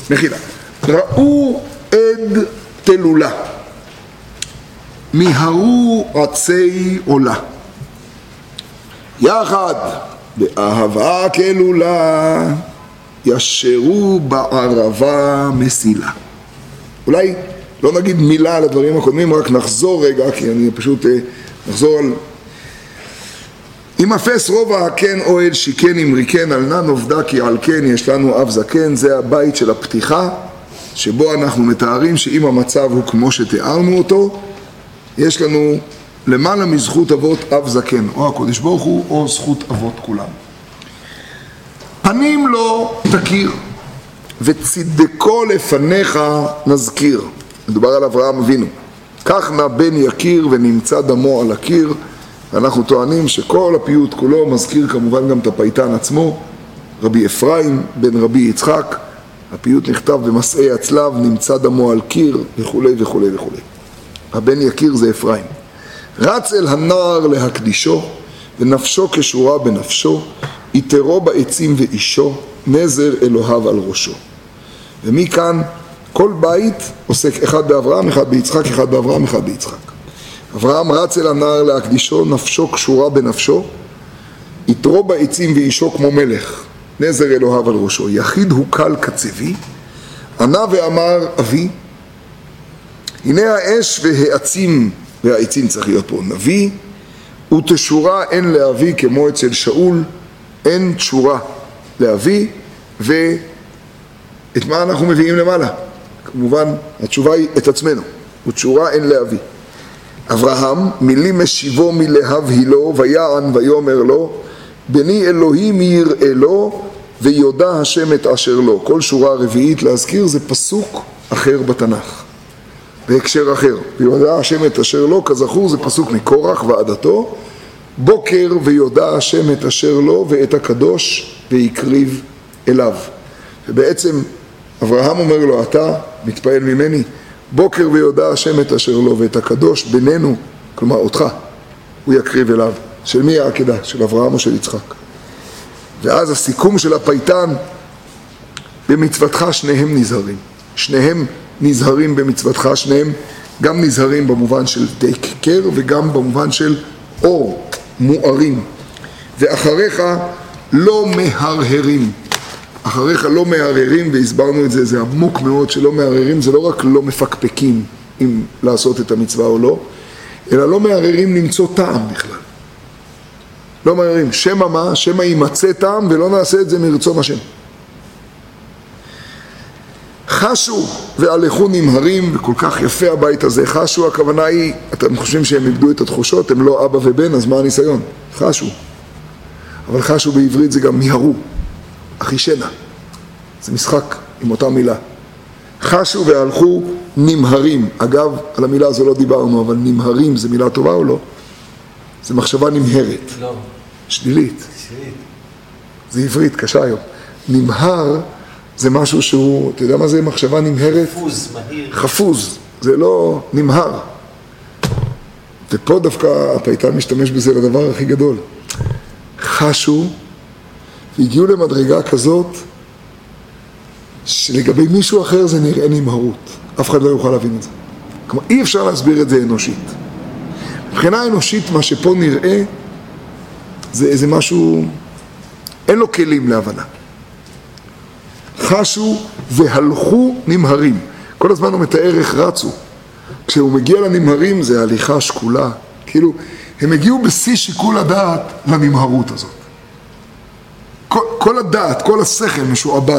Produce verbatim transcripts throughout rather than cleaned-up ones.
מחילה. ראו עד תלולה, מיהרו עצי עולה, יחד באהבה כלולה, ישרו בערבה מסילה. אולי לא נגיד מילה על הדברים הקודמים, רק נחזור רגע, כי אני פשוט נחזור על... אם אפס רובע כן אוהל שיקן אמריקן על נן עובדה כי על כן יש לנו אב זקן. זה הבית של הפתיחה שבו אנחנו מתארים שאם המצב הוא כמו שתיארנו אותו, יש לנו למעלה מזכות אבות אב זקן, או הקודש ברוך הוא או זכות אבות כולם. פנים לו תכיר וצדקו לפניך נזכיר. מדובר על אברהם אבינו. כך נא בן יכיר ונמצא דמו על הקיר. אנחנו טוענים שכל הפיוט כולו מזכיר כמובן גם את הפייטן עצמו, רבי אפרים בן רבי יצחק. הפיוט נכתב במסעי הצלב, נמצא דמו על קיר וכו' וכו' וכו'. הבן יקיר זה אפרים. רץ אל הנער להקדישו ונפשו כשורה בנפשו, יתרו בעצים ואישו, נזר אלוהיו על ראשו. ומכאן כל בית עוסק אחד באברהם, אחד ביצחק, אחד באברהם, אחד ביצחק. אברהם רץ אל הנער להקדישו, נפשו קשורה בנפשו, יתרו בעצים ואישו כמו מלך, נזר אלוהיו על ראשו. יחיד הוא קל כצבי, ענה ואמר אבי, הנה האש והעצים, והעצים צריך להיות פה נביא, ותשורה אין לאבי כמו אצל שאול, אין תשורה לאבי. ואת מה אנחנו מביאים למעלה? כמובן התשובה היא את עצמנו, ותשורה אין לאבי. אברהם מילים משיבו מלהבהילו, ויען ויאמר לו, בני אלוהים יראה לו ויודע השם את אשר לו. כל שורה רביעית להזכיר זה פסוק אחר בתנ"ך, בהקשר אחר. ויודע השם את אשר לו, כזכור זה פסוק מקורח ועדתו, בוקר ויודע השם את אשר לו ואת הקדוש ויקריב אליו. ובעצם אברהם אומר לו, אתה מתפעל ממני, בוקר ויודע השם את אשר לו ואת הקדוש בינינו, כלומר אותך, הוא יקריב אליו. של מי העקדה? של אברהם או של יצחק? ואז הסיכום של הפייטן, במצוותך שניהם נזהרים. שניהם נזהרים במצוותך, שניהם גם נזהרים במובן של דקר וגם במובן של אור, מוארים. ואחריך לא מהרהרים. אחריך לא מהרהרים, והסברנו את זה, זה עמוק מאוד שלא מהרהרים, זה לא רק לא מפקפקים אם לעשות את המצווה או לא, אלא לא מהרהרים למצוא טעם בכלל. לא מהרהרים, שמה מה? שמה יימצא טעם ולא נעשה את זה מרצון השם. חשו והלכו נמהרים, וכל כך יפה הבית הזה. חשו, הכוונה היא, אתם חושבים שהם איבדו את התחושות, הם לא אבא ובן, אז מה הניסיון? חשו. אבל חשו בעברית זה גם מיהרו, אחישנה. זה משחק עם אותה מילה. חשו והלכו נמהרים. אגב, על המילה הזו לא דיברנו, אבל נמהרים זה מילה טובה או לא? זה מחשבה נמהרת. לא. שלילית. שלילית. זה עברית, קשה היום. נמהר זה משהו שהוא, אתה יודע מה זה מחשבה נמהרת? חפוז, מהיר. חפוז, זה לא נמהר. ופה דווקא הפייטן משתמש בזה לדבר הכי גדול. חשו והגיעו למדרגה כזאת שלגבי מישהו אחר זה נראה נמהרות. אף אחד לא יוכל להבין את זה. כלומר, אי אפשר להסביר את זה אנושית. מבחינה אנושית מה שפה נראה זה איזה משהו, אין לו כלים להבנה. חשו והלכו נמהרים. כל הזמן הוא מתאר איך רצו. כשהוא מגיע לנמהרים זה הליכה שקולה. כאילו, הם הגיעו בשיא שיקול הדעת לנמהרות הזאת. כל, כל הדעת, כל השכל משועבד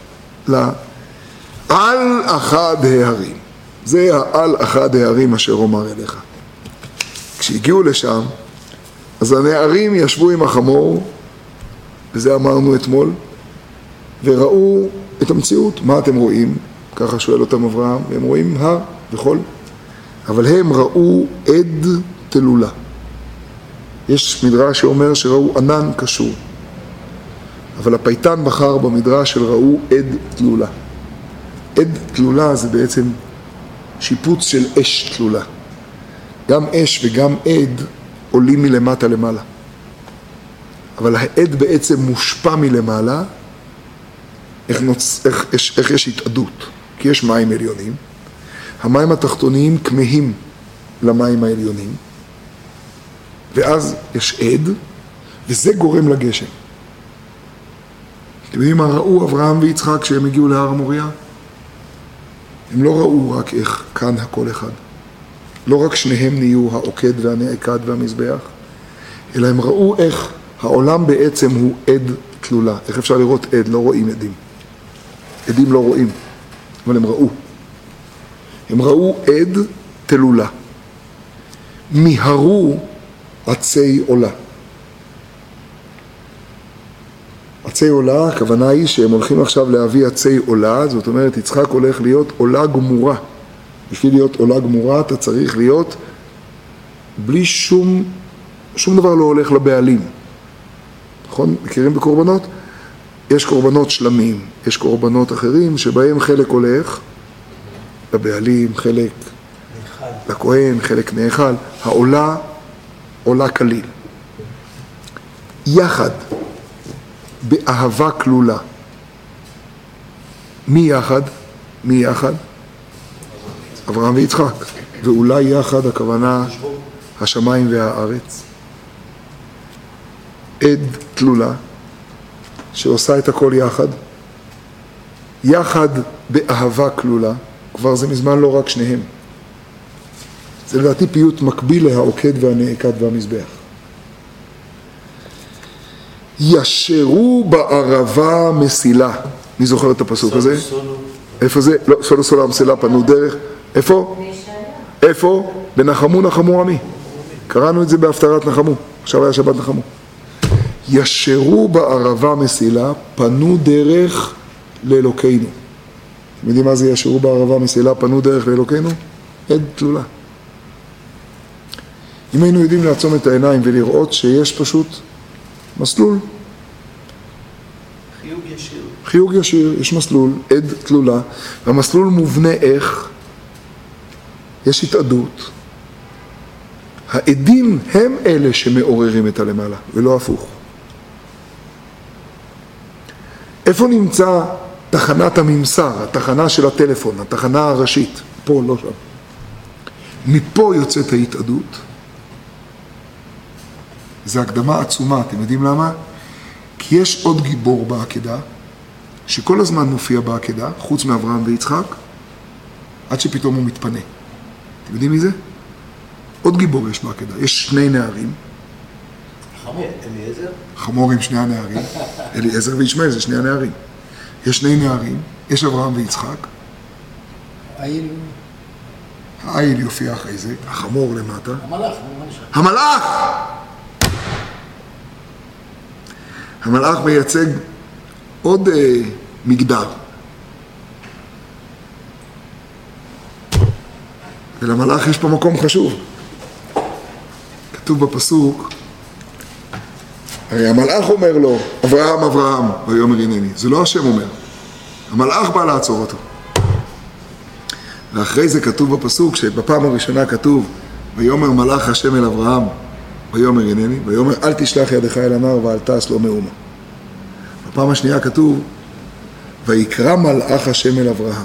לעל אחד ההרים. זה העל אחד ההרים אשר אומר אליך. כשהגיעו לשם, אז הנערים ישבו עם החמור, וזה אמרנו אתמול, וראו את המציאות. מה אתם רואים? ככה שואל אותם אברהם, והם רואים הר וחול. אבל הם ראו עד תלולה. יש מדרש שאומר שראו ענן קשור. אבל הפייטן בחר במדרש של ראו עד תלולה. עד תלולה זה בעצם שיפוץ של אש תלולה. גם אש וגם עד עולים מלמטה למעלה. אבל העד בעצם מושפע מלמעלה, איך, נוצ... איך, איך, איך יש התאדות? כי יש מים עליונים, המים התחתוניים כמהים למים העליונים, ואז יש עד, וזה גורם לגשם. אתם יודעים מה ראו אברהם ויצחק כשהם הגיעו להר המוריה? הם לא ראו רק איך כאן הכל אחד. לא רק שניהם נהיו העוקד והנעקד והמזבח, אלא הם ראו איך העולם בעצם הוא עד תלולה. איך אפשר לראות עד? לא רואים עדים. עדים לא רואים, אבל הם ראו. הם ראו עד תלולה. מיהרו עצי עולה. עצי עולה, הכוונה היא שהם הולכים עכשיו להביא עצי עולה, זאת אומרת, יצחק הולך להיות עולה גמורה. בשביל להיות עולה גמורה, אתה צריך להיות בלי שום, שום דבר לא הולך לבעלים. נכון? מכירים בקורבנות? יש קורבנות שלמים, יש קורבנות אחרים שבהם חלק הולך לבעלים, חלק לכהן, חלק נאכל. העולה עולה כליל. יחד, באהבה כלולה. מי יחד? מי יחד? אברהם ויצחק. ואולי יחד הכוונה השמיים והארץ. עד תלולה שעושה את הכל יחד. יחד באהבה כלולה. כבר זה מזמן לא רק שניהם. זה לדעתי פיוט מקביל להעוקד והנעקד והמזבח. ישרו בערבה מסילה. מי זוכר את הפסוק הזה? איפה זה? לא, סולו סולו המסילה פנו דרך. איפה? איפה? בנחמו נחמו עמי. קראנו את זה בהפטרת נחמו. עכשיו היה שבת נחמו. ישרו בערבה מסילה, פנו דרך לאלוקינו. אתם יודעים מה זה ישרו בערבה מסילה, פנו דרך לאלוקינו? עד תלולה. אם היינו יודעים לעצום את העיניים ולראות שיש פשוט מסלול. חיוג ישיר. חיוג ישיר, יש מסלול, עד תלולה, והמסלול מובנה איך? יש התאדות. העדים הם אלה שמעוררים את הלמעלה, ולא הפוך. איפה נמצא תחנת הממסר, התחנה של הטלפון, התחנה הראשית? פה, לא שם. מפה יוצאת ההתאדות. זו הקדמה עצומה, אתם יודעים למה? כי יש עוד גיבור בעקדה, שכל הזמן מופיע בעקדה, חוץ מאברהם ויצחק, עד שפתאום הוא מתפנה. אתם יודעים מי זה? עוד גיבור יש בעקדה. יש שני נערים. חמור, אליעזר? חמור עם שני הנערים. אליעזר וישמעאל זה שני הנערים. יש שני נערים, יש אברהם ויצחק. העיל. העיל יופיע אחרי זה, החמור למטה. המלאך. המלאך! המלאך מייצג עוד אה, מגדר. ולמלאך יש פה מקום חשוב. כתוב בפסוק, הרי המלאך אומר לו, אברהם, אברהם, ויאמר הנני. זה לא השם אומר. המלאך בא לעצור אותו. ואחרי זה כתוב בפסוק, שבפעם הראשונה כתוב, ויאמר מלאך השם אל אברהם, ויאמר הנני, ויאמר אל תשלח ידך אל הנער ואל תעש לו מאומה. בפעם השנייה כתוב, ויקרא מלאך השם אל אברהם,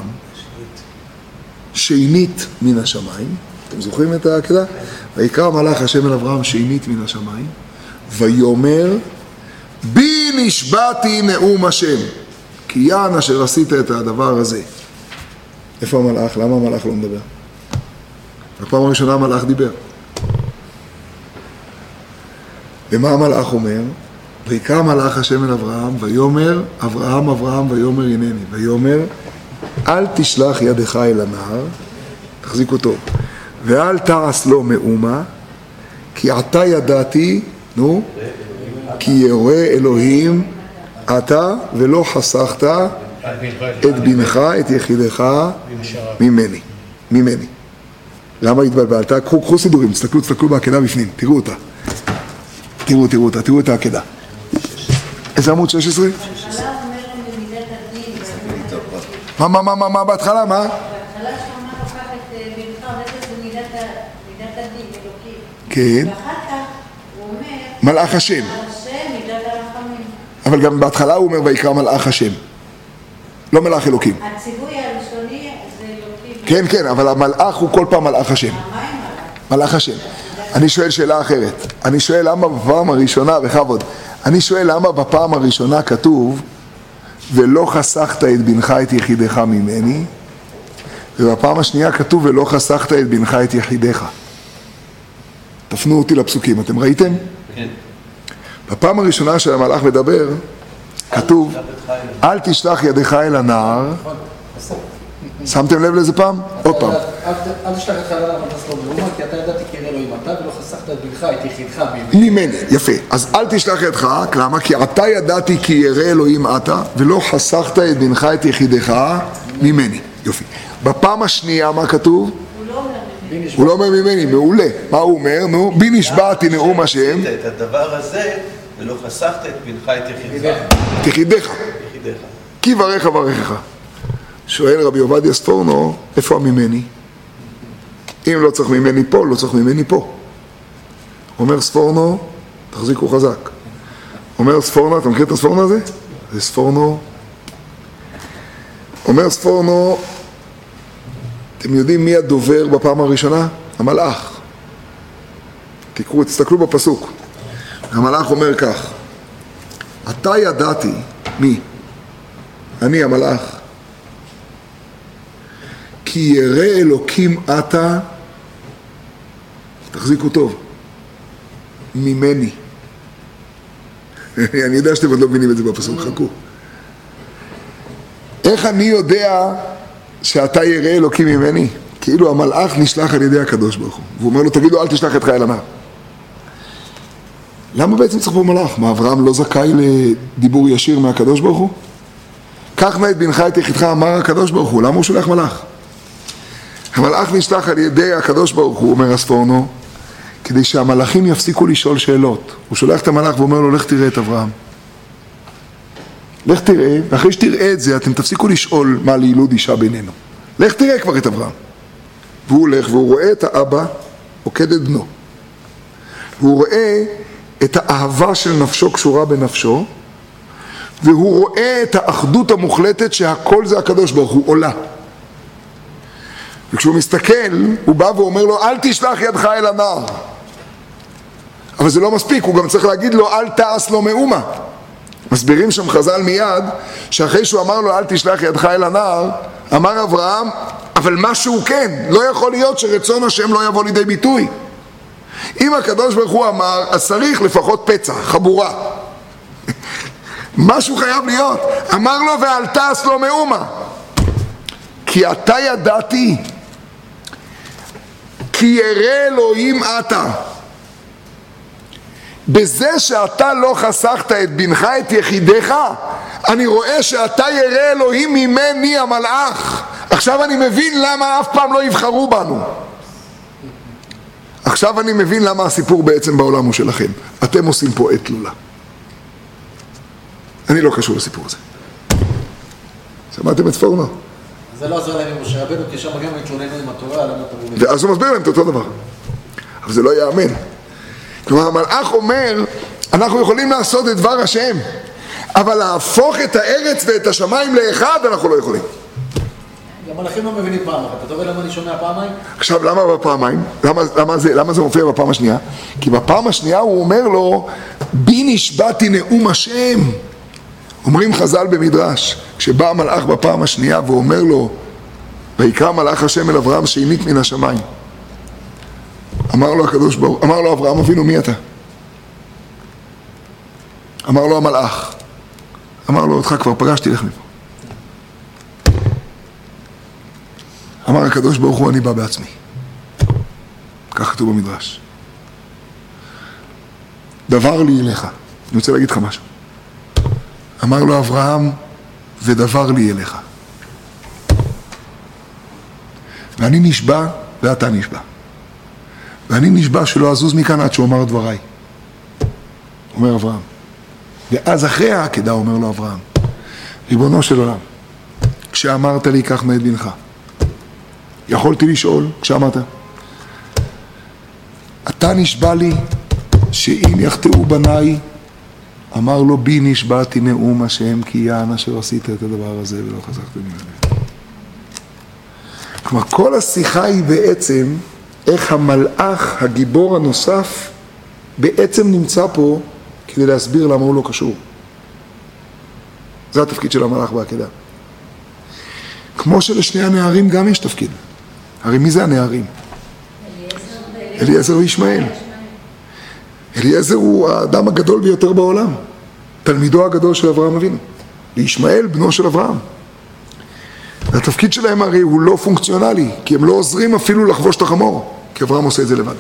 שינית מן השמיים. אתם זוכרים את העקדה? ויקרא מלאך השם אל אברהם שינית מן השמיים, ויאמר בי נשבעתי נאום השם, כי יען אשר עשית את הדבר הזה. איפה המלאך? למה המלאך לא מדבר? בפעם הראשונה המלאך דיבר. ומה המלאך אומר? ויקרא מלאך השם אל אברהם, ויאמר אברהם אברהם ויאמר הנני, ויאמר אל תשלח ידך אל הנער, תחזיק אותו, ואל תעש לו מאומה, כי עתה ידעתי, נו, כי ירא אלוהים אתה ולא חסכת את בנך, את יחידך ממני, ממני. למה התבלבלת? קחו, קחו סידורים, תסתכלו, תסתכלו בעקדה בפנים, תראו אותה. תראו, תראו אותה, תראו את העקדה. איזה עמוד שש עשרה? מה, מה, מה, מה, מה, בהתחלה, מה? בהתחלה שאומר לקח את בנך, נתת זה מידת הדין, אלוקים. כן. ואחר כך הוא אומר, מלאך השם. השם, מידת הרחמים. אבל גם בהתחלה הוא אומר, ויקרא מלאך השם. לא מלאך אלוקים. הציווי הראשוני זה אלוקים. כן, כן, אבל המלאך הוא כל פעם מלאך השם. מה עם מלאך? מלאך השם. אני שואל שאלה אחרת. אני שואל למה בפעם הראשונה, בכבוד, אני שואל למה בפעם הראשונה כתוב ולא חסכת את בנך את יחידך ממני, ובפעם השנייה כתוב ולא חסכת את בנך את יחידך. תפנו אותי לפסוקים, אתם ראיתם? כן. בפעם הראשונה שהמלאך מדבר, כתוב אל תשלח ידך אל הנער. שמתם לב לזה פעם? עוד פעם. אל תשלח ידך אל הנער ותעש לו מאומה, כי אתה ידעתי כי ירא אלוהים אתה, ולא חסכת את בנך את יחידך ממני. ממני, יפה. אז אל תשלח ידך, למה? כי אתה ידעתי כי ירא אלוהים אתה, ולא חסכת את בנך את יחידך ממני. יופי. בפעם השנייה מה כתוב? הוא לא אומר ממני, מעולה. מה הוא אומר? נו, בי נשבעתי נאום השם. את הדבר הזה, ולא חסכת את בנך את יחידך. את יחידך. יחידך. כי ברך ברכך. שואל רבי עובדיה ספורנו, איפה הממני? אם לא צריך ממני פה, לא צריך ממני פה. אומר ספורנו, תחזיקו חזק. אומר ספורנו, אתה מכיר את הספורנו הזה? זה ספורנו. אומר ספורנו, אתם יודעים מי הדובר בפעם הראשונה? המלאך. תקראו, תסתכלו בפסוק. המלאך אומר כך, אתה ידעתי, מי? אני המלאך. כי ירא אלוקים אתה, תחזיקו טוב, ממני. אני יודע שאתם עוד לא מבינים את זה בפסוק, חכו. איך אני יודע שאתה ירא אלוקים ממני? כאילו המלאך נשלח על ידי הקדוש ברוך הוא. והוא אומר לו, תגידו, אל תשלח ידך אל הנער. למה בעצם צריך פה מלאך? מה, אברהם לא זכאי לדיבור ישיר מהקדוש ברוך הוא? קח נא את בנך את יחידך, אמר הקדוש ברוך הוא. למה הוא שולח מלאך? המלאך נשלח על ידי הקדוש ברוך הוא, אומר הספורנו, כדי שהמלאכים יפסיקו לשאול שאלות. הוא שולח את המלאך ואומר לו, לך תראה את אברהם. לך תראה, ואחרי שתראה את זה, אתם תפסיקו לשאול מה לילוד אישה בינינו. לך תראה כבר את אברהם. והוא הולך והוא רואה את האבא, עוקד את בנו. והוא רואה את האהבה של נפשו קשורה בנפשו, והוא רואה את האחדות המוחלטת שהכל זה הקדוש ברוך הוא עולה. וכשהוא מסתכל, הוא בא ואומר לו, אל תשלח ידך אל הנער. אבל זה לא מספיק, הוא גם צריך להגיד לו, אל תעש לו מאומה. מסבירים שם חז"ל מיד, שאחרי שהוא אמר לו, אל תשלח ידך אל הנער, אמר אברהם, אבל משהו כן, לא יכול להיות שרצון השם לא יבוא לידי ביטוי. אם הקדוש ברוך הוא אמר, אז צריך לפחות פצע, חבורה. משהו חייב להיות. אמר לו, ואל תעש לו מאומה. כי אתה ידעתי, כי ירא אלוהים אתה. בזה שאתה לא חסכת את בנך את יחידך, אני רואה שאתה ירא אלוהים ממני המלאך. עכשיו אני מבין למה אף פעם לא יבחרו בנו. עכשיו אני מבין למה הסיפור בעצם בעולם הוא שלכם. אתם עושים פה עת לולה. אני לא קשור לסיפור הזה. שמעתם את ספורנו? זה לא עזר להם עם משה רבנו, כי שם גם התלוננו עם התורה, למה אתה מבין? ואז הוא מסביר להם את אותו דבר. אבל זה לא יאמן. כלומר, המלאך אומר, אנחנו יכולים לעשות את דבר השם, אבל להפוך את הארץ ואת השמיים לאחד, אנחנו לא יכולים. המלאכים לא מבינים פעם אחת. אתה רואה למה אני שומע פעמיים? עכשיו, למה בפעמיים? למה, למה, זה, למה זה מופיע בפעם השנייה? כי בפעם השנייה הוא אומר לו, בי נשבעתי נאום השם. אומרים חז"ל במדרש, כשבא המלאך בפעם השנייה ואומר לו, ויקרא מלאך השם אל אברהם שהניק מן השמיים. אמר לו הקדוש ברוך, אמר לו אברהם אבינו, מי אתה? אמר לו המלאך. אמר לו, אותך כבר פגשתי, לך מפה. אמר הקדוש ברוך הוא, אני בא בעצמי. כך כתוב במדרש. דבר לי אליך. אני רוצה להגיד לך משהו. אמר לו אברהם, ודבר לי אליך. ואני נשבע, ואתה נשבע. ואני נשבע שלא אזוז מכאן עד שהוא אמר דבריי. אומר אברהם. ואז אחרי העקדה אומר לו אברהם, ריבונו של עולם, כשאמרת לי כך מאת בנך, יכולתי לשאול כשאמרת, אתה נשבע לי שאם יחטאו בניי אמר לו בי נשבעתי נאום השם כי יען אשר עשית את הדבר הזה ולא חסכת ממנו. כלומר, כל השיחה היא בעצם איך המלאך, הגיבור הנוסף, בעצם נמצא פה כדי להסביר למה הוא לא קשור. זה התפקיד של המלאך בעקדה. כמו שלשני הנערים גם יש תפקיד. הרי מי זה הנערים? אליעזר וישמעאל. אליעזר הוא האדם הגדול ביותר בעולם. תלמידו הגדול של אברהם אבינו. וישמעאל בנו של אברהם. התפקיד שלהם הרי הוא לא פונקציונלי, כי הם לא עוזרים אפילו לחבוש את החמור, כי אברהם עושה את זה לבד.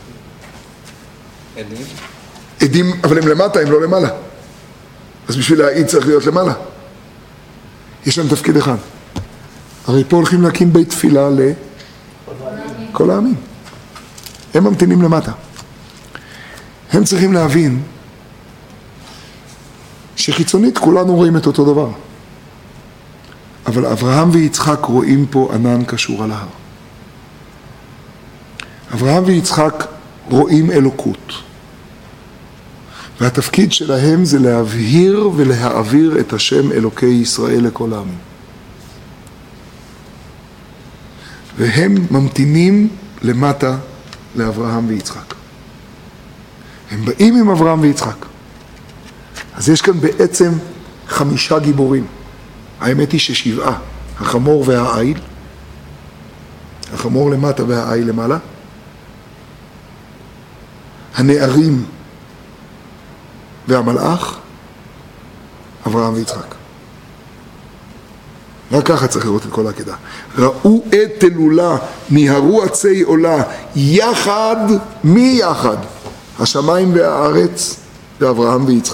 עדים? עדים, אבל הם למטה, הם לא למעלה. אז בשביל להעיד צריך להיות למעלה. יש להם תפקיד אחד. הרי פה הולכים להקים בית תפילה לכל העמים. הם ממתינים למטה. הם צריכים להבין שחיצונית כולנו רואים את אותו דבר. אבל אברהם ויצחק רואים פה ענן קשור על ההר. אברהם ויצחק רואים אלוקות. והתפקיד שלהם זה להבהיר ולהעביר את השם אלוקי ישראל לכל העמים. והם ממתינים למטה לאברהם ויצחק. הם באים עם אברהם ויצחק. אז יש כאן בעצם חמישה גיבורים. האמת היא ששבעה, החמור והעיל, החמור למטה והעיל למעלה, הנערים והמלאך, אברהם ויצחק. רק ככה צריך לראות את כל העקדה. ראו את תלולה, ניהרו עצי עולה, יחד, מי יחד? השמיים והארץ ואברהם ויצחק.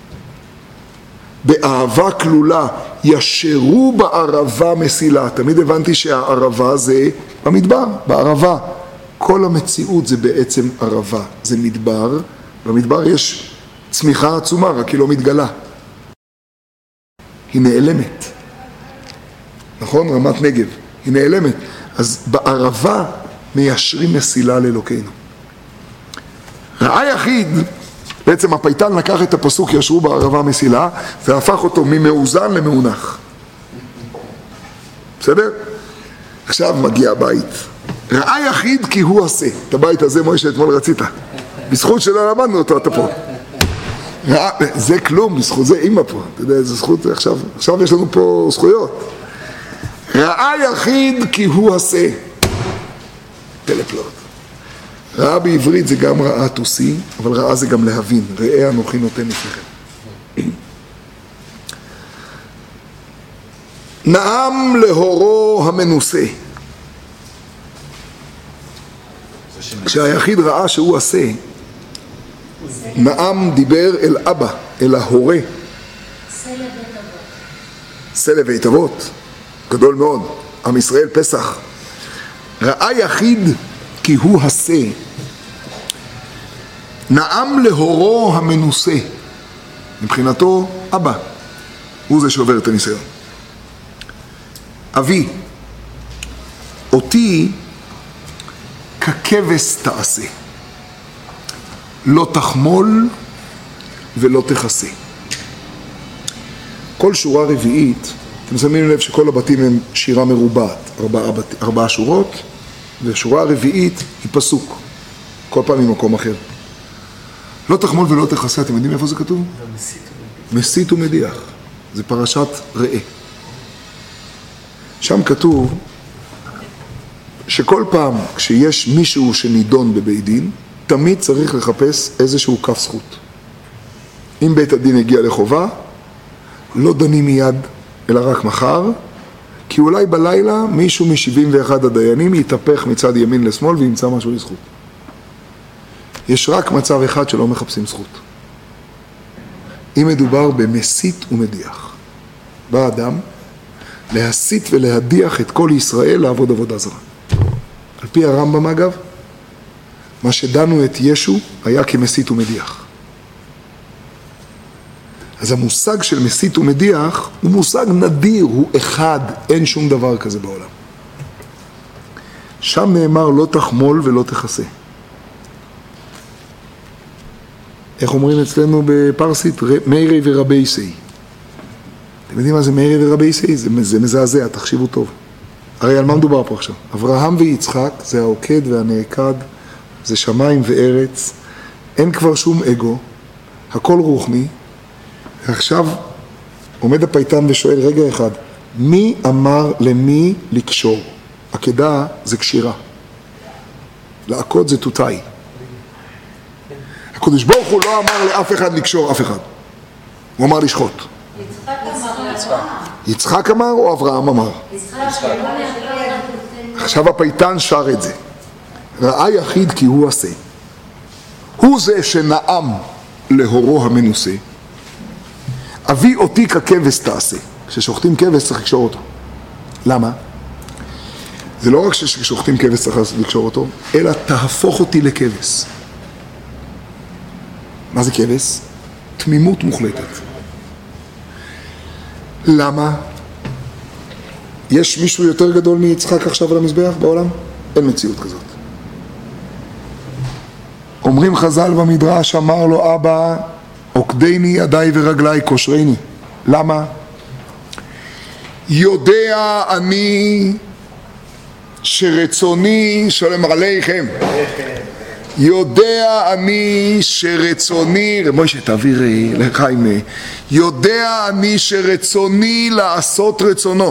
באהבה כלולה, ישרו בערבה מסילה. תמיד הבנתי שהערבה זה במדבר, בערבה. כל המציאות זה בעצם ערבה, זה מדבר. במדבר יש צמיחה עצומה, רק היא לא מתגלה. היא נעלמת. נכון? רמת נגב. היא נעלמת. אז בערבה מיישרים מסילה לאלוקינו. ראה יחיד, בעצם הפייטן לקח את הפסוק ישרו בערבה מסילה, והפך אותו ממאוזן למאונח. בסדר? עכשיו מגיע הבית. ראה יחיד כי הוא עשה. את הבית הזה מוישה אתמול רצית. בזכות שלא למדנו אותו אתה פה. ראה, זה כלום, בזכות זה אימא פה. אתה יודע, זה זכות, עכשיו, עכשיו יש לנו פה זכויות. ראה יחיד כי הוא עשה. טלפלוט. ראה בעברית זה גם ראה תוסי, אבל ראה זה גם להבין. ראה אנוכי נותן לפניכם. נעם להורו המנוסה. כשהיחיד ראה שהוא עשה, נעם דיבר אל אבא, אל ההורה. סלע בית אבות. גדול מאוד. עם ישראל פסח. ראה יחיד כי הוא עשה. נעם להורו המנוסה. מבחינתו אבא. הוא זה שעובר את הניסיון. אבי, אותי ככבש תעשה. לא תחמול ולא תכסה. כל שורה רביעית, אתם שמים לב שכל הבתים הם שירה מרובעת, ארבעה, ארבעה שורות, ושורה רביעית היא פסוק, כל פעם ממקום אחר. לא תחמול ולא תכסה, אתם יודעים איפה זה כתוב? מסית ומדיח. זה פרשת ראה. שם כתוב שכל פעם כשיש מישהו שנידון בבית דין, תמיד צריך לחפש איזשהו כף זכות. אם בית הדין הגיע לחובה, לא דנים מיד, אלא רק מחר, כי אולי בלילה מישהו מ-שבעים ואחד הדיינים יתהפך מצד ימין לשמאל וימצא משהו לזכות. יש רק מצב אחד שלא מחפשים זכות. אם מדובר במסית ומדיח. בא אדם להסית ולהדיח את כל ישראל לעבוד עבודה זרה. על פי הרמב"ם אגב, מה שדנו את ישו היה כמסית ומדיח. אז המושג של מסית ומדיח הוא מושג נדיר, הוא אחד, אין שום דבר כזה בעולם. שם נאמר לא תחמול ולא תכסה. איך אומרים אצלנו בפרסית? מיירי ורבי סי. אתם יודעים מה זה מיירי ורבי סי? זה, זה מזעזע, תחשיבו טוב. הרי על מה מדובר פה עכשיו? אברהם ויצחק זה העוקד והנעקד, זה שמיים וארץ, אין כבר שום אגו, הכל רוחני. עכשיו עומד הפייטן ושואל, רגע אחד, מי אמר למי לקשור? עקדה זה קשירה. לעקוד זה תותאי. הקדוש ברוך הוא לא אמר לאף אחד לקשור אף אחד. הוא אמר לשחוט. יצחק אמר לאברהם. יצחק אמר או אברהם אמר? יצחק שלא ידע. עכשיו הפייטן שר את זה. ראה יחיד כי הוא עשה. הוא זה שנעם להורו המנוסה. אבי אותי ככבש תעשה. כששוחטים כבש צריך לקשור אותו. למה? זה לא רק כששוחטים כבש צריך לקשור אותו, אלא תהפוך אותי לכבש. מה זה כבש? תמימות מוחלטת. למה? יש מישהו יותר גדול מיצחק עכשיו על המזבח בעולם? אין מציאות כזאת. אומרים חז"ל במדרש, אמר לו אבא, עוקדני ידיי ורגליי קושרני. למה? יודע אני שרצוני, שלום עליכם, יודע אני שרצוני, מוישה תעביר לחיים, יודע אני שרצוני לעשות רצונו.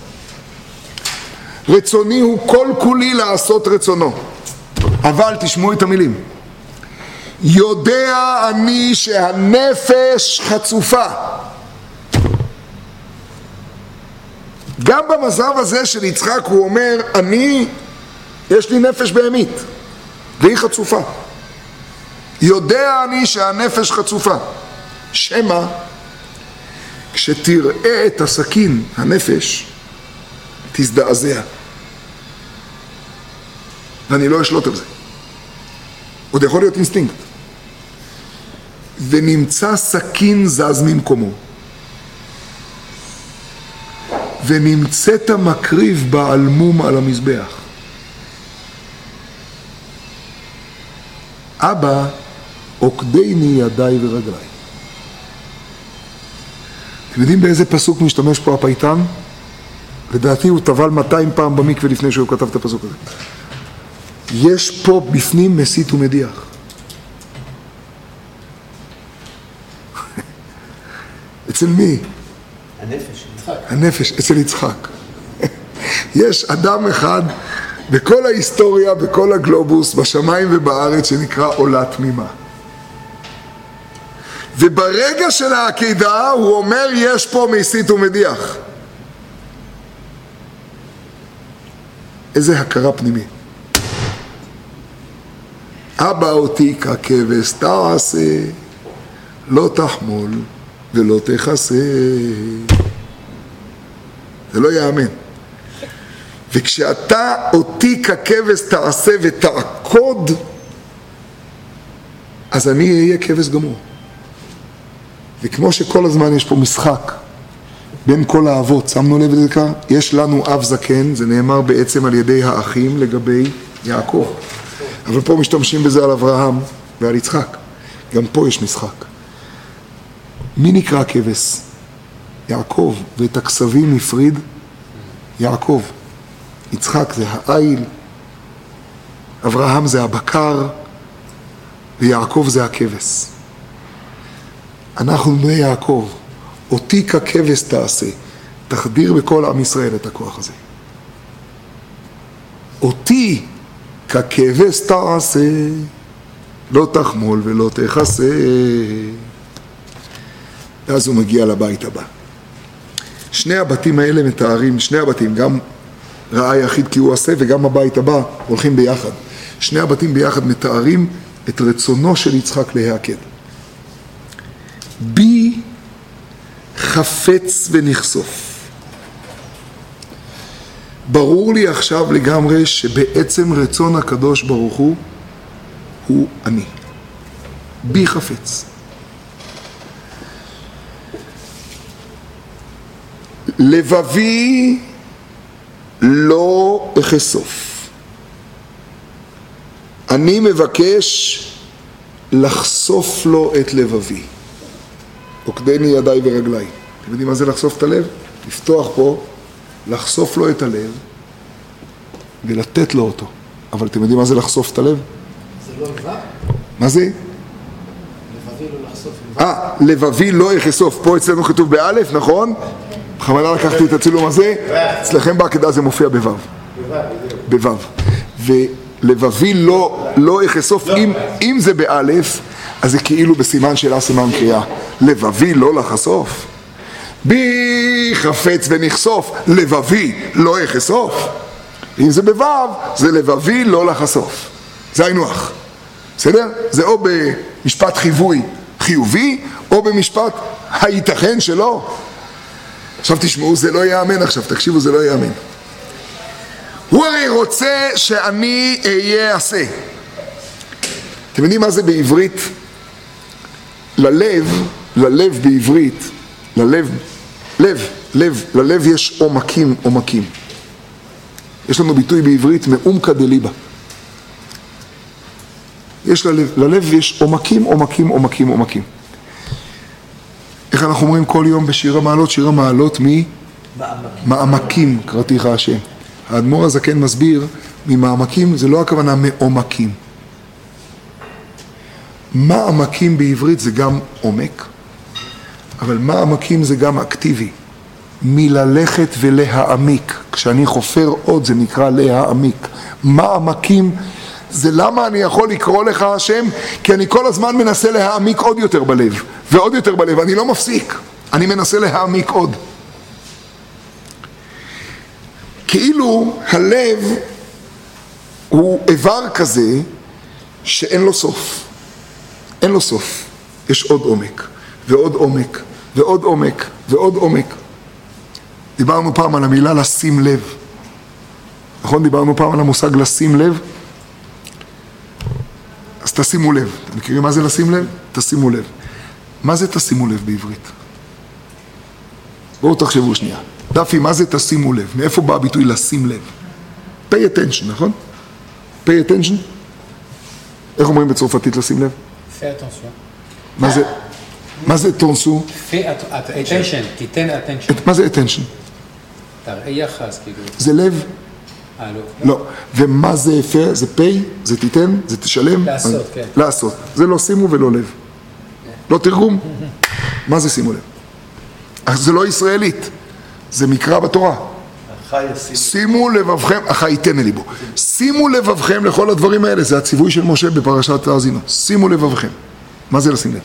רצוני הוא כל כולי לעשות רצונו. אבל תשמעו את המילים. יודע אני שהנפש חצופה. גם במצב הזה של יצחק הוא אומר, אני, יש לי נפש בהמית, והיא חצופה. יודע אני שהנפש חצופה. שמה, כשתראה את הסכין, הנפש, תזדעזע. ואני לא אשלוט על זה. עוד יכול להיות אינסטינקט. ונמצא סכין זז ממקומו. ונמצאת מקריב בעל מום על המזבח. אבא, עוקדני ידיי ורגליי. אתם יודעים באיזה פסוק משתמש פה הפייטן? לדעתי הוא טבל מאתיים פעם במקווה לפני שהוא כתב את הפסוק הזה. יש פה בפנים מסית ומדיח. אצל מי? הנפש. הנפש, אצל יצחק. יש אדם אחד בכל ההיסטוריה, בכל הגלובוס, בשמיים ובארץ, שנקרא עולה תמימה. וברגע של העקידה הוא אומר, יש פה מסית ומדיח. איזה הכרה פנימית. אבא אותי ככבש תעשה, לא תחמול ולא תכסה. זה לא יאמן. וכשאתה אותי ככבש תעשה ותעקוד, אז אני אהיה כבש גמור. וכמו שכל הזמן יש פה משחק בין כל האבות, שמנו לב לזה כאן, יש לנו אב זקן, זה נאמר בעצם על ידי האחים לגבי יעקב. אבל פה משתמשים בזה על אברהם ועל יצחק. גם פה יש משחק. מי נקרא כבש? יעקב, ואת הכסבים הפריד יעקב. יצחק זה העיל, אברהם זה הבקר, ויעקב זה הכבש. אנחנו בני יעקב, אותי ככבש תעשה, תחדיר בכל עם ישראל את הכוח הזה. אותי ככבש תעשה, לא תחמול ולא תכסה. ואז הוא מגיע לבית הבא. שני הבתים האלה מתארים, שני הבתים, גם ראה יחיד כי הוא עשה וגם הבית הבא הולכים ביחד. שני הבתים ביחד מתארים את רצונו של יצחק להיעקד. בי חפץ ונחשוף. ברור לי עכשיו לגמרי שבעצם רצון הקדוש ברוך הוא הוא אני. בי חפץ. לבבי לא אחשוף. אני מבקש לחשוף לו את לבבי. עוקדני ידיי ורגליי. אתם יודעים מה זה לחשוף את הלב? לפתוח פה, לחשוף לו את הלב ולתת לו אותו. אבל אתם יודעים מה זה לחשוף את הלב? זה לא לבב? מה זה? לבבי לא לחשוף. אה, לבבי לא יחשוף. פה אצלנו כתוב באלף, נכון? בכוונה לקחתי את הצילום הזה. אצלכם בעקדה זה מופיע בוו. בוו. ולבבי לא, לא יחשוף. אם, אם זה באלף, אז זה כאילו בסימן שאלה, סימן קריאה. לבבי לא לחשוף. בי חפץ ונחשוף. לבבי לא יחשוף. אם זה בוו, זה לבבי לא לחשוף. זה היינו-הך. בסדר? זה או במשפט חיווי חיובי, או במשפט הייתכן שלא. עכשיו תשמעו, זה לא יאמן עכשיו, תקשיבו, זה לא יאמן. הוא הרי רוצה שאני אהיה עשה. אתם יודעים מה זה בעברית? ללב, ללב בעברית, ללב, לב, לב, ללב יש עומקים, עומקים. יש לנו ביטוי בעברית מעומקא דליבא. יש ללב, ללב יש עומקים, עומקים, עומקים, עומקים. איך אנחנו אומרים כל יום בשיר המעלות? שיר המעלות ממעמקים קראתיך השם. האדמו"ר הזקן מסביר, ממעמקים זה לא הכוונה מעומקים. מעמקים בעברית זה גם עומק, אבל מעמקים זה גם אקטיבי. מללכת ולהעמיק. כשאני חופר עוד זה נקרא להעמיק. מעמקים זה למה אני יכול לקרוא לך השם, כי אני כל הזמן מנסה להעמיק עוד יותר בלב, ועוד יותר בלב, אני לא מפסיק, אני מנסה להעמיק עוד. כאילו הלב הוא איבר כזה שאין לו סוף, אין לו סוף, יש עוד עומק, ועוד עומק, ועוד עומק, ועוד עומק. דיברנו פעם על המילה לשים לב, נכון? דיברנו פעם על המושג לשים לב, אז תשימו לב. אתם מכירים מה זה לשים לב? תשימו לב. מה זה תשימו לב בעברית? בואו תחשבו שנייה. דפי, מה זה תשימו לב? מאיפה בא הביטוי לשים לב? pay attention, נכון? pay attention? איך אומרים בצרפתית לשים לב? fais attention. מה זה? מה זה תונסו? fais attention, תיתן attention. מה זה attention? תראה יחס, כאילו. זה לב? אה, לא. לא. ומה זה fair? זה pay? זה תיתן? זה תשלם? לעשות, כן. לעשות. זה לא שימו ולא לב. לא תרגום? מה זה שימו לב? זה לא ישראלית. זה מקרא בתורה. שימו לבבכם, אחי יתן אל ליבו. שימו לבבכם לכל הדברים האלה. זה הציווי של משה בפרשת האזינו. שימו לבבכם. מה זה לשים לב?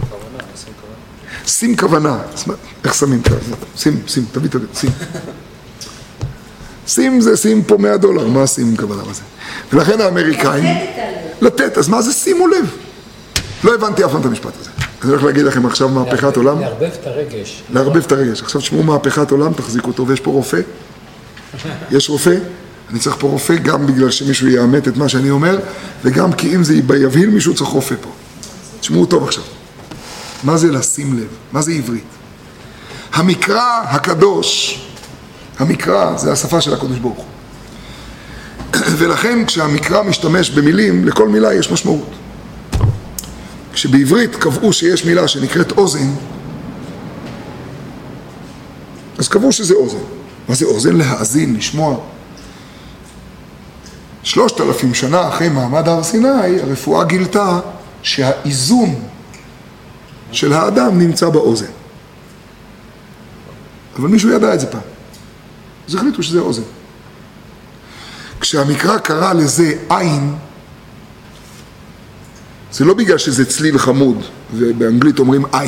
שים כוונה. איך שמים כוונה? שים, שים, תביא, תביא, שים. שים זה שים פה מאה דולר, מה שים כוונה בזה? ולכן האמריקאים... לתת, אז מה זה שימו לב? לא הבנתי אף פעם את המשפט הזה. אני הולך להגיד לכם עכשיו מהפכת עולם. לערבב את הרגש. לערבב את הרגש. עכשיו תשמעו מהפכת עולם, תחזיקו אותו, ויש פה רופא. יש רופא. אני צריך פה רופא גם בגלל שמישהו יאמת את מה שאני אומר, וגם כי אם זה יבהיל מישהו צריך רופא פה. תשמעו טוב עכשיו. מה זה לשים לב? מה זה עברית? המקרא הקדוש, המקרא זה השפה של הקדוש ברוך הוא. ולכן כשהמקרא משתמש במילים, לכל מילה יש משמעות. כשבעברית קבעו שיש מילה שנקראת אוזן, אז קבעו שזה אוזן. מה זה אוזן? להאזין, לשמוע. שלושת אלפים שנה אחרי מעמד הר סיני, הרפואה גילתה שהאיזון של האדם נמצא באוזן. אבל מישהו ידע את זה פעם. אז החליטו שזה אוזן. כשהמקרא קרא לזה עין, זה לא בגלל שזה צליל חמוד, ובאנגלית אומרים איי.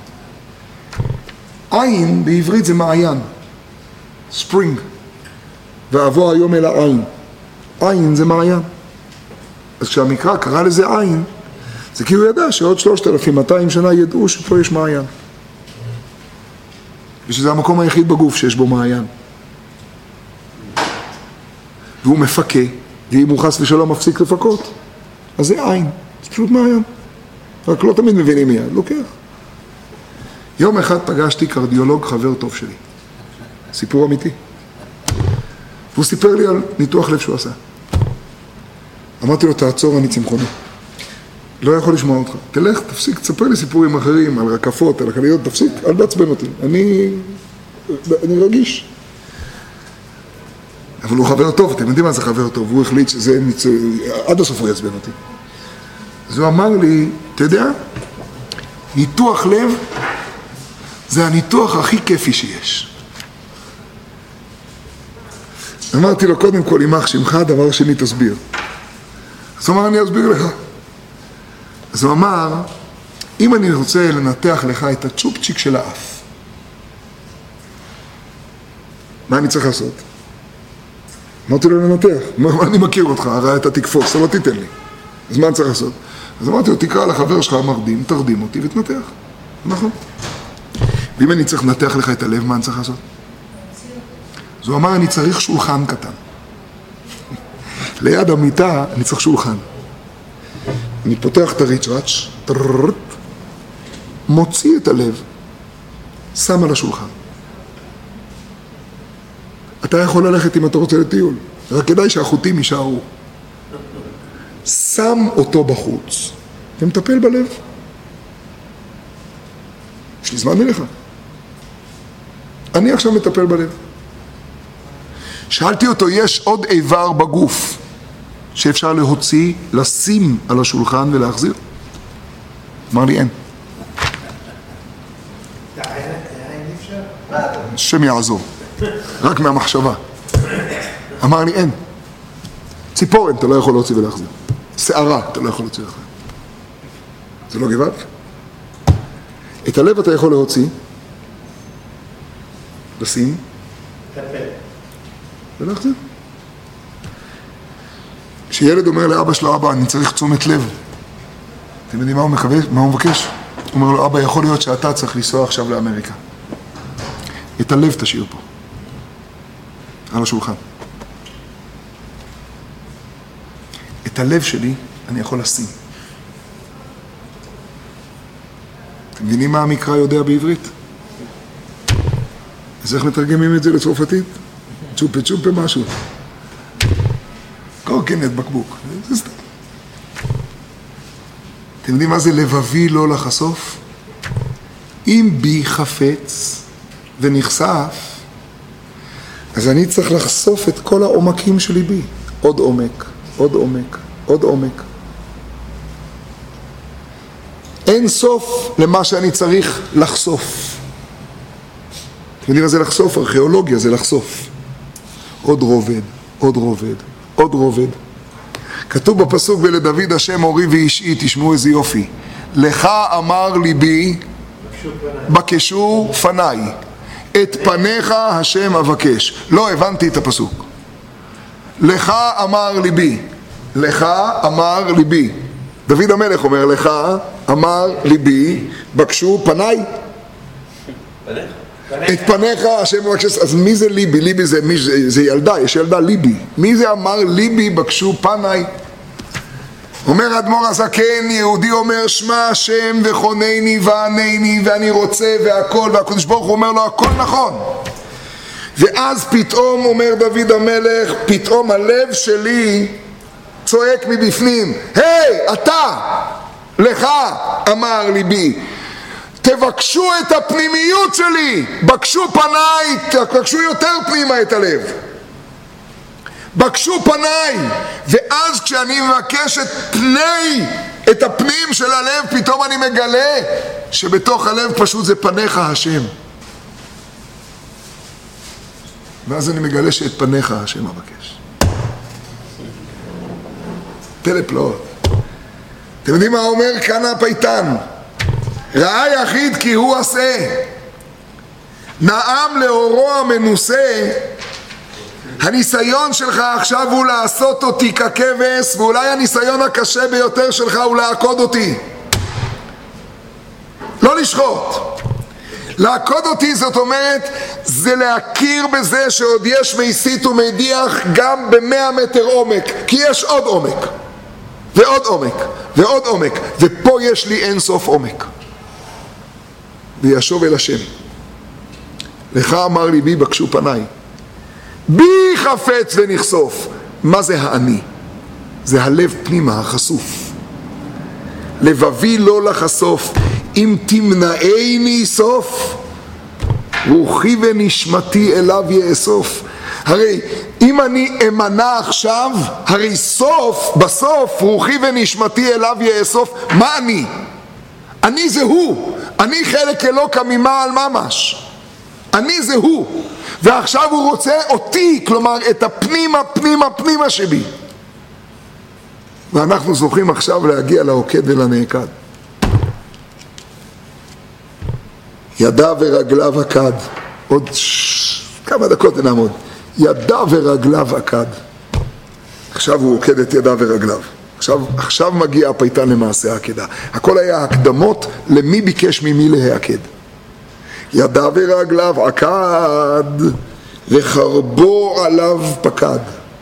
עין בעברית זה מעיין, ספרינג, ואבוא היום אל העין. עין זה מעיין. אז כשהמקרא קרא לזה עין, זה כי הוא ידע שעוד שלושת אלפים מאתיים שנה ידעו שפה יש מעיין. ושזה המקום היחיד בגוף שיש בו מעיין. והוא מפקה, ואם הוא חס ושלום מפסיק לפקות, אז זה עין, זה פשוט מעיין. רק לא תמיד מבינים מיד, לוקח. יום אחד פגשתי קרדיולוג חבר טוב שלי. סיפור אמיתי. והוא סיפר לי על ניתוח לב שהוא עשה. אמרתי לו, תעצור, אני צמחוני. לא יכול לשמוע אותך. תלך, תפסיק, תספר לי סיפורים אחרים, על רקפות, על חליות, תפסיק, אל תעצבן אותי. אני, אני רגיש. אבל הוא חבר טוב, אתם יודעים מה זה חבר טוב, הוא החליט שזה, עד הסוף הוא יעצבן אותי. אז הוא אמר לי, אתה יודע, ניתוח לב זה הניתוח הכי כיפי שיש. אמרתי לו, קודם כל, ימח שמך, דבר שני תסביר. אז הוא אמר, אני אסביר לך. אז הוא אמר, אם אני רוצה לנתח לך את הצ'ופצ'יק של האף, מה אני צריך לעשות? אמרתי לו לנתח, מה אני מכיר אותך, הרי אתה תקפוץ, אתה לא תיתן לי. אז מה אני צריך לעשות? אז אמרתי לו, תקרא לחבר שלך המרדים, תרדים אותי ותנתח. נכון. ואם אני צריך לנתח לך את הלב, מה אני צריך לעשות? אז הוא אמר, אני צריך שולחן קטן. ליד המיטה אני צריך שולחן. אני פותח את הריצ'ראץ', מוציא את הלב, שם על השולחן. אתה יכול ללכת אם אתה רוצה לטיול, רק כדאי שהחוטים יישארו. שם אותו בחוץ, ומטפל בלב. יש לי זמן מלך. אני עכשיו מטפל בלב. שאלתי אותו, יש עוד איבר בגוף שאפשר להוציא, לשים על השולחן ולהחזיר? אמר לי, אין. שם יעזור. רק מהמחשבה. אמר לי, אין. ציפורן אתה לא יכול להוציא ולהחזיר. שערה אתה לא יכול להוציא ולהחזיר. זה לא גבעת? את הלב אתה יכול להוציא, לשים, ולהחזיר. כשילד אומר לאבא שלו, אבא, אני צריך תשומת לב. אתם יודעים מה הוא מקווה? מה הוא מבקש? הוא אומר לו, אבא, יכול להיות שאתה צריך לנסוע עכשיו לאמריקה. את הלב תשאיר פה. על השולחן. את הלב שלי אני יכול לשים. אתם מבינים מה המקרא יודע בעברית? אז איך מתרגמים את זה לצרפתית? צ'ופה צ'ופה משהו. קורקינט בקבוק. זה סתם. אתם יודעים מה זה לבבי לא לחשוף? אם בי חפץ ונחשף, אז אני צריך לחשוף את כל העומקים שלי בי. עוד עומק, עוד עומק, עוד עומק. אין סוף למה שאני צריך לחשוף. אתם יודעים מה זה לחשוף? ארכיאולוגיה זה לחשוף. עוד רובד, עוד רובד, עוד רובד. כתוב בפסוק ולדוד השם אורי ואישי, תשמעו איזה יופי. לך אמר ליבי, בקשו פניי. את פניך השם אבקש. לא הבנתי את הפסוק. לך אמר ליבי. לך אמר ליבי. דוד המלך אומר, לך אמר ליבי, בקשו פניי. פניך? את פניך השם מבקש. אז מי זה ליבי? ליבי זה, מי, זה, זה ילדה, יש ילדה ליבי. מי זה אמר ליבי בקשו פניי? אומר אדמו"ר הזקן, יהודי אומר שמע השם וחונני וענני ואני רוצה והכל, והקדוש ברוך הוא אומר לו הכל נכון. ואז פתאום אומר דוד המלך, פתאום הלב שלי צועק מבפנים, היי, אתה, לך אמר ליבי, תבקשו את הפנימיות שלי, בקשו פניי, תבקשו יותר פנימה את הלב. בקשו פניי, ואז כשאני מבקש את פני, את הפנים של הלב, פתאום אני מגלה שבתוך הלב פשוט זה פניך השם. ואז אני מגלה שאת פניך השם מבקש. טלפלאות. אתם יודעים מה אומר כאן הפייטן? ראה יחיד כי הוא עשה, נעם לאורו המנוסה. הניסיון שלך עכשיו הוא לעשות אותי ככבש, ואולי הניסיון הקשה ביותר שלך הוא לעקוד אותי. לא לשחוט. לעקוד אותי זאת אומרת, זה להכיר בזה שעוד יש מסית ומדיח גם במאה מטר עומק, כי יש עוד עומק, ועוד עומק, ועוד עומק, ופה יש לי אין סוף עומק. וישוב אל השם. לך אמר לי בי בקשו פניי. בי חפץ ונחשוף. מה זה האני? זה הלב פנימה, החשוף. לבבי לא לחשוף, אם תמנעני סוף, רוחי ונשמתי אליו יאסוף. הרי אם אני אמנע עכשיו, הרי סוף, בסוף, רוחי ונשמתי אליו יאסוף. מה אני? אני זה הוא. אני חלק אלוקא ממעל ממש. אני זה הוא. ועכשיו הוא רוצה אותי, כלומר את הפנימה, פנימה, פנימה שבי. ואנחנו זוכים עכשיו להגיע לעוקד ולנעקד. ידיו ורגליו עקד. עוד ש... כמה דקות נעמוד. ידיו ורגליו עקד. עכשיו הוא עוקד את ידיו ורגליו. עכשיו, עכשיו מגיע הפייטן למעשה העקדה. הכל היה הקדמות למי ביקש ממי להעקד. ידיו ורגליו עקד וחרבו עליו פקד.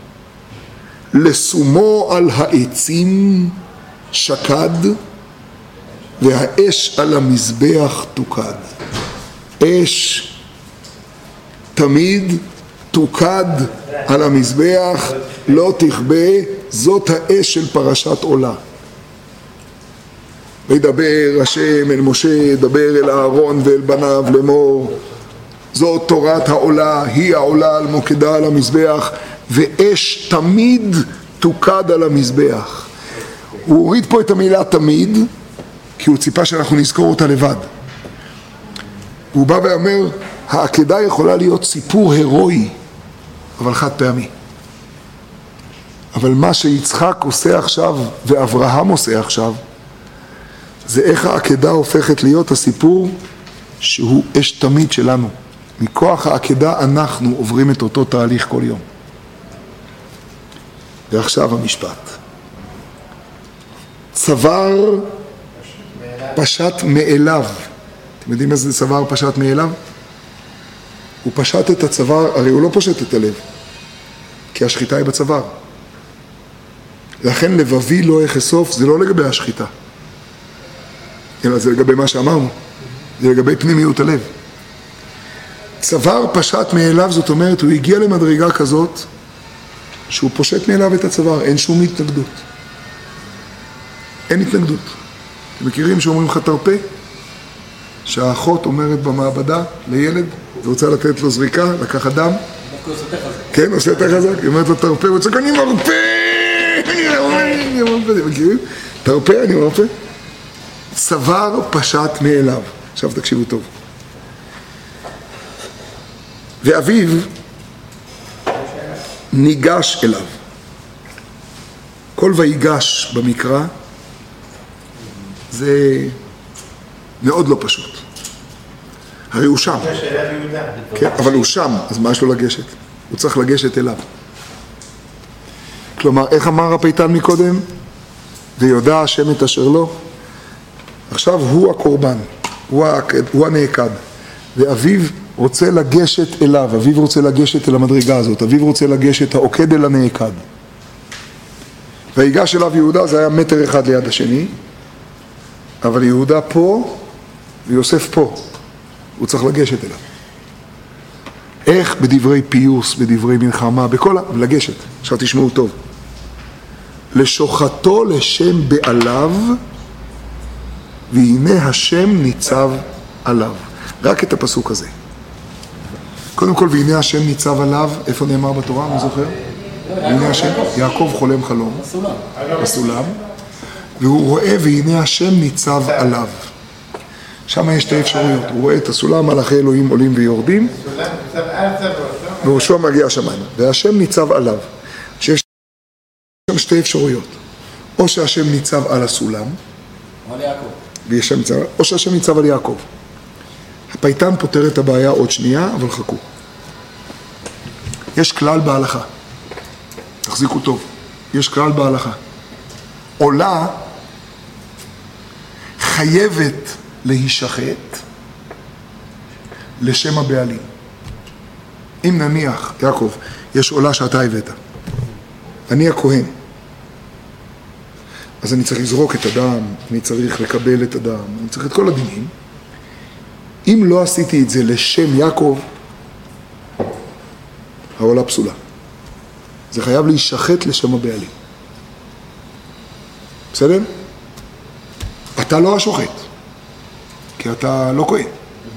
לשומו על העצים שקד והאש על המזבח תוקד. אש תמיד תוקד על המזבח, לא תכבה, זאת האש של פרשת עולה. וידבר השם אל משה, דבר אל אהרון ואל בניו לאמור, זאת תורת העולה, היא העולה על מוקדה על המזבח, ואש תמיד תוקד על המזבח. הוא הוריד פה את המילה תמיד, כי הוא ציפה שאנחנו נזכור אותה לבד. הוא בא ואומר, העקדה יכולה להיות סיפור הירואי, אבל חד פעמי. אבל מה שיצחק עושה עכשיו, ואברהם עושה עכשיו, זה איך העקדה הופכת להיות הסיפור שהוא אש תמיד שלנו. מכוח העקדה אנחנו עוברים את אותו תהליך כל יום. ועכשיו המשפט. צוואר פשט מאליו. אתם יודעים איזה צוואר פשט מאליו? הוא פשט את הצוואר, הרי הוא לא פושט את הלב, כי השחיטה היא בצוואר. לכן לבבי לא יחשוף, זה לא לגבי השחיטה, אלא זה לגבי מה שאמרנו, זה לגבי פנימיות הלב. צוואר פשט מאליו, זאת אומרת, הוא הגיע למדרגה כזאת, שהוא פושט מאליו את הצוואר, אין שום התנגדות. אין התנגדות. אתם מכירים שאומרים לך תרפה? שהאחות אומרת במעבדה לילד, היא רוצה לתת לו זריקה, לקחת דם. כן, עושה יותר חזק. היא אומרת לו תרפה, הוא צועק, אני מרפה! אני מרפה, אתם מכירים? תרפה, אני מרפה. צוואר פשט מאליו. עכשיו תקשיבו טוב. ואביו ניגש אליו. כל ויגש במקרא זה מאוד לא פשוט. הרי הוא שם. כן, אבל הוא שם, אז מה יש לו לגשת? הוא צריך לגשת אליו. כלומר, איך אמר הפייטן מקודם? ויודע השם את אשר לו. עכשיו הוא הקורבן, הוא, הוא הנעקד. ואביו רוצה לגשת אליו, אביו רוצה לגשת אל המדרגה הזאת, אביו רוצה לגשת העוקד אל הנעקד. והיגש אליו יהודה, זה היה מטר אחד ליד השני, אבל יהודה פה ויוסף פה, הוא צריך לגשת אליו. איך? בדברי פיוס, בדברי מלחמה, בכל ה... לגשת. עכשיו תשמעו טוב. לשוחתו לשם בעליו, והנה השם ניצב עליו. רק את הפסוק הזה. קודם כל, והנה השם ניצב עליו, איפה נאמר בתורה, מי זוכר? והנה השם, יעקב חולם חלום. בסולם. והוא רואה, והנה השם ניצב עליו. שם יש שתי אפשרויות. הוא רואה את הסולם, מלאכי אלוהים עולים ויורדים, וראשו מגיע השמיים. והשם ניצב עליו. שיש שם שתי אפשרויות. או שהשם ניצב על הסולם, או על יעקב. או שהשם ניצב על יעקב. הפייטן פותר את הבעיה עוד שנייה, אבל חכו. יש כלל בהלכה. תחזיקו טוב. יש כלל בהלכה. עולה חייבת להישחט לשם הבעלים. אם נניח, יעקב, יש עולה שאתה הבאת. אני הכהן. אז אני צריך לזרוק את הדם, אני צריך לקבל את הדם, אני צריך את כל הדינים. אם לא עשיתי את זה לשם יעקב, העולה פסולה. זה חייב להישחט לשם הבעלים. בסדר? אתה לא השוחט, כי אתה לא כהן.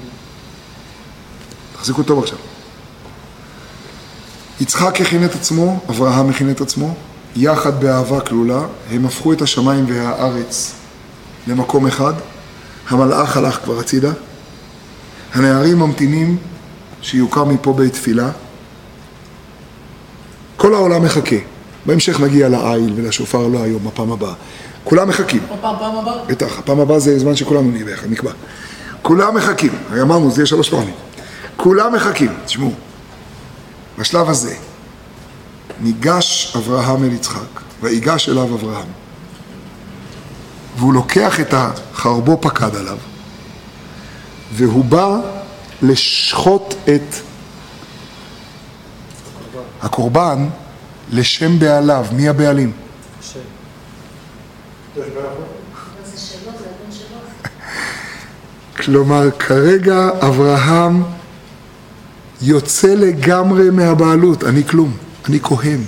תחזיקו טוב עכשיו. יצחק הכין את עצמו, אברהם הכין את עצמו, יחד באהבה כלולה, הם הפכו את השמיים והארץ למקום אחד, המלאך הלך כבר הצידה, הנערים ממתינים שיוקם מפה בית תפילה, כל העולם מחכה, בהמשך נגיע לעיל ולשופר לא היום, הפעם הבאה, כולם מחכים. פעם, פעם הבאה? בטח, הפעם הבאה זה זמן שכולנו נהיה ביחד, נקבע. כולם מחכים, אמרנו, זה יהיה שלוש פעמים. כולם מחכים, תשמעו, בשלב הזה ניגש אברהם אל יצחק, ויגש אליו אברהם, והוא לוקח את החרבו פקד עליו, והוא בא לשחוט את הקורבן לשם בעליו. מי הבעלים? זה שלו, זה אדון שלו. כלומר, כרגע אברהם יוצא לגמרי מהבעלות. אני כלום, אני כהן.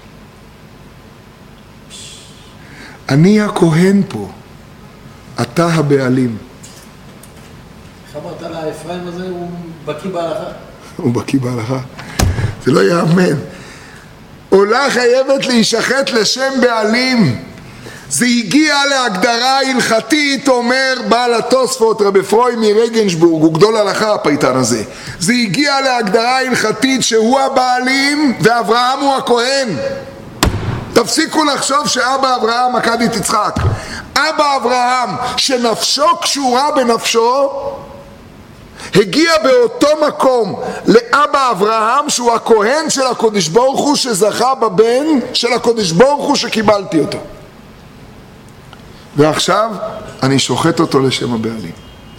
אני הכהן פה, אתה הבעלים. איך אמרת לה, אפרים הזה הוא בקיא בהלכה? הוא בקיא בהלכה. זה לא יאמן. עולה חייבת להישחט לשם בעלים. זה הגיע להגדרה הלכתית, אומר בעל התוספות רבי פרוי מרגנשבורג, הוא גדול הלכה הפייטן הזה. זה הגיע להגדרה הלכתית שהוא הבעלים ואברהם הוא הכהן. תפסיקו לחשוב שאבא אברהם עקד את יצחק. אבא אברהם שנפשו קשורה בנפשו, הגיע באותו מקום לאבא אברהם שהוא הכהן של הקודש ברוך הוא שזכה בבן של הקודש ברוך הוא שקיבלתי אותו. ועכשיו אני שוחט אותו לשם הבעלים.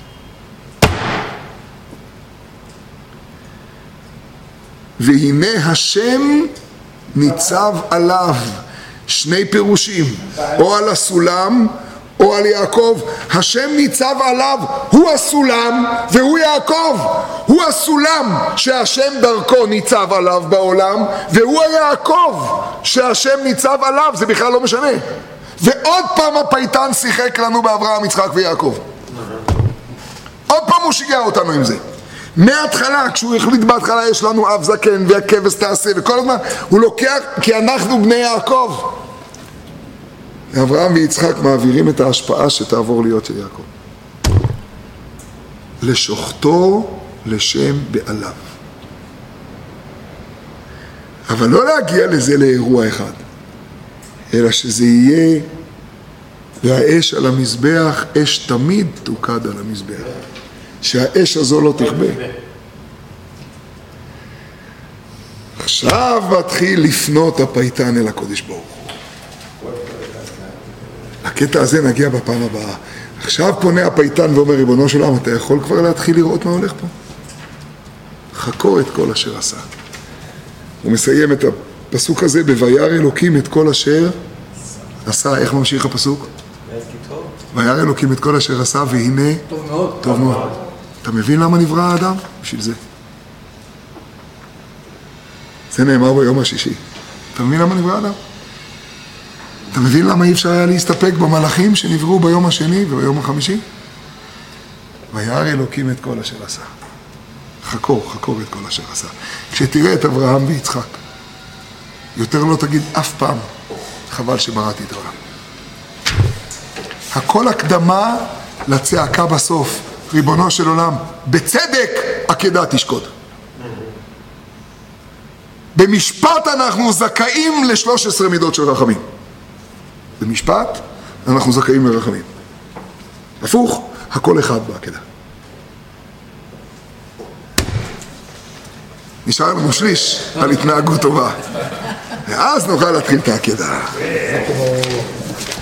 והנה השם ניצב עליו. שני פירושים, או על הסולם או על יעקב. השם ניצב עליו, הוא הסולם והוא יעקב. הוא הסולם שהשם דרכו ניצב עליו בעולם, והוא היעקב שהשם ניצב עליו. זה בכלל לא משנה. ועוד פעם הפייטן שיחק לנו באברהם, יצחק ויעקב. עוד פעם הוא שיגע אותנו עם זה. מההתחלה, כשהוא החליט בהתחלה יש לנו אב זקן והכבש תעשה וכל הזמן, הוא לוקח, כי אנחנו בני יעקב. אברהם ויצחק מעבירים את ההשפעה שתעבור להיות של יעקב. לשוחטו לשם בעליו. אבל לא להגיע לזה לאירוע אחד, אלא שזה יהיה, והאש על המזבח, אש תמיד תוקד על המזבח. שהאש הזו לא תכבה. עכשיו מתחיל לפנות הפייטן אל הקודש ברוך הוא. הקטע הזה נגיע בפעם הבאה. עכשיו פונה הפייטן ואומר, ריבונו של עולם, אתה יכול כבר להתחיל לראות מה הולך פה? חקור את כל אשר עשה. הוא מסיים את הפסוק הזה, בוירא אלוקים את כל אשר עשה. איך ממשיך הפסוק? וירא אלוקים את כל אשר עשה, והנה... טוב מאוד. טוב מאוד. אתה מבין למה נברא האדם? בשביל זה. זה נאמר ביום השישי. אתה מבין למה נברא האדם? אתה מבין למה אי אפשר היה להסתפק במלאכים שנבראו ביום השני וביום החמישי? וירא אלוקים את כל אשר עשה. חקור, חקור את כל אשר עשה. כשתראה את אברהם ויצחק, יותר לא תגיד אף פעם, חבל שבראתי את העולם. הכל הקדמה לצעקה בסוף, ריבונו של עולם, בצדק עקדה תשקוד. במשפט אנחנו זכאים ל-שלוש עשרה מידות של רחמים. במשפט אנחנו זכאים לרחמים. הפוך, הכל אחד בעקדה. נשאר לנו שליש על התנהגות טובה. ואז נוכל להתחיל את העקדה.